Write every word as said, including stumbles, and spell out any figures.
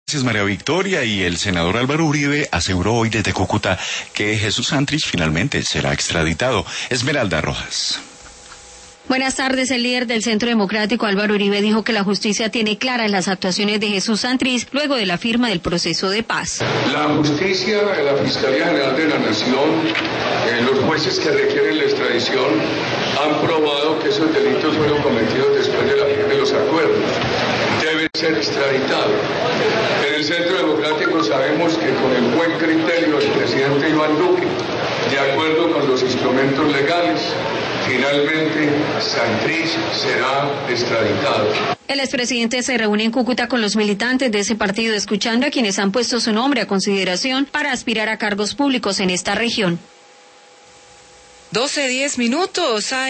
Gracias, María Victoria. Y el senador Álvaro Uribe aseguró hoy desde Cúcuta que Jesús Santrich finalmente será extraditado. Esmeralda Rojas. Buenas tardes. El líder del Centro Democrático, Álvaro Uribe, dijo que la justicia tiene claras las actuaciones de Jesús Santrich luego de la firma del proceso de paz. La justicia, la Fiscalía General de la Nación, eh, los jueces que requieren la extradición han probado que esos delitos fueron cometidos después de la firma de los acuerdos. Debe ser extraditado. En el Centro Democrático sabemos que con el buen criterio del presidente Iván Duque, de acuerdo con los instrumentos legales, finalmente Santrich será extraditado. El expresidente se reúne en Cúcuta con los militantes de ese partido, escuchando a quienes han puesto su nombre a consideración para aspirar a cargos públicos en esta región. doce, diez minutos.